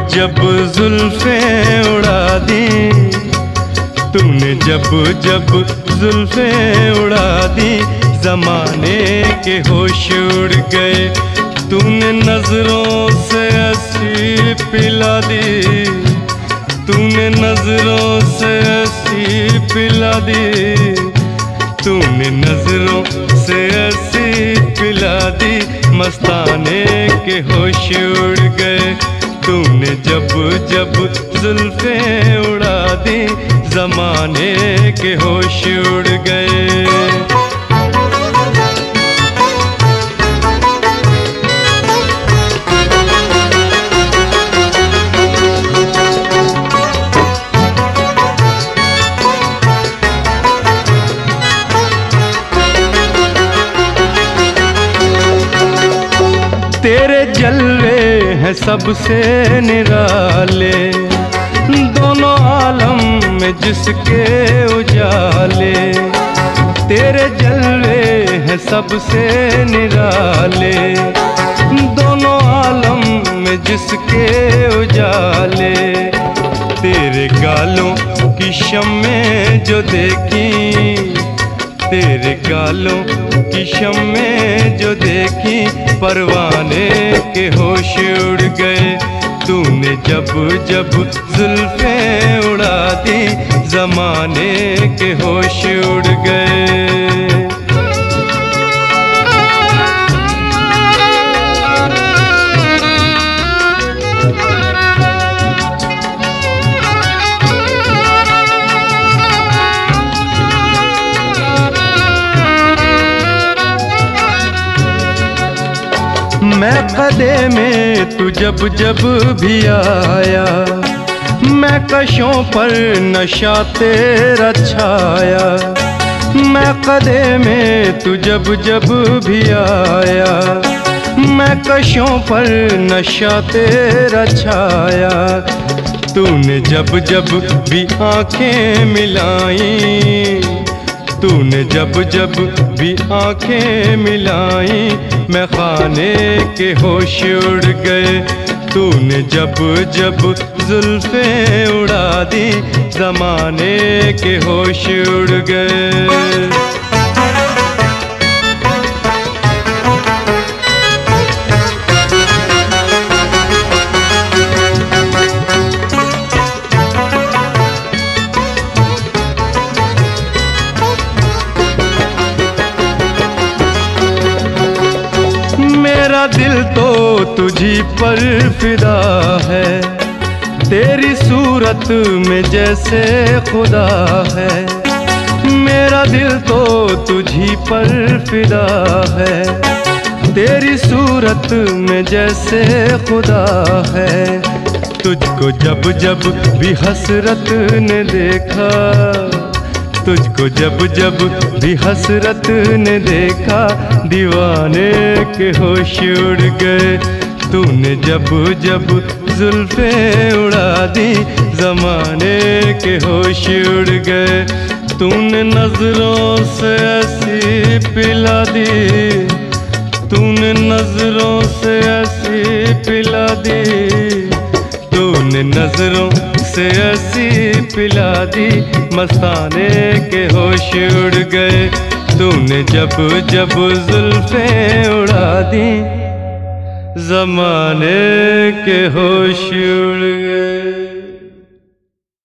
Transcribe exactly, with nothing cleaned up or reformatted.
जब जुल्फें उड़ा दी, तूने जब जब जुल्फें उड़ा दी, ज़माने के होश उड़ गए। तूने नजरों से ऐसी पिला दी, तूने नजरों से ऐसी पिला दी, तूने नजरों से ऐसी पिला दी, मस्ताने के होश उड़ गए। तूने जब जब जुल्फें उड़ा दी, ज़माने के होश उड़ गए। तेरे जलवे हैं सबसे निराले, दोनों आलम में जिसके उजाले। तेरे जलवे हैं सबसे निराले, दोनों आलम में जिसके उजाले। तेरे गालों की शम्में जो देखी, तेरे गालों की शम्में जो देखी, परवाने के होश उड़ गए। तूने जब जब जुल्फें उड़ा दी, ज़माने के होश उड़ गए। मैं कदे में तू जब जब भी आया, मैं कशों पर नशा तेरा छाया। मैं कदे में तू जब जब भी आया, मैं कशों पर नशा तेरा छाया। तूने जब जब भी आंखें मिलाई, तूने जब जब भी आंखें मिलाई, मैं खाने के होश उड़ गए। तूने जब जब जुल्फें उड़ा दी, ज़माने के होश उड़ गए। मेरा दिल तो तुझी पर फिदा है, तेरी सूरत में जैसे खुदा है। मेरा दिल तो तुझी पर फिदा है, तेरी सूरत में जैसे खुदा है। तुझको जब जब भी हसरत ने देखा, तुझको जब जब भी हसरत ने देखा, दीवाने के होश उड़ गए। तूने जब जब जुल्फें उड़ा दी, ज़माने के होश उड़ गए। तूने नजरों से ऐसी पिला दी, तूने नजरों से ऐसी पिला दी, तूने नजरों से ऐसी पिला दी, मस्ताने के होश उड़ गए। तूने जब जब जुल्फें उड़ा दी, ज़माने के होश उड़ गए।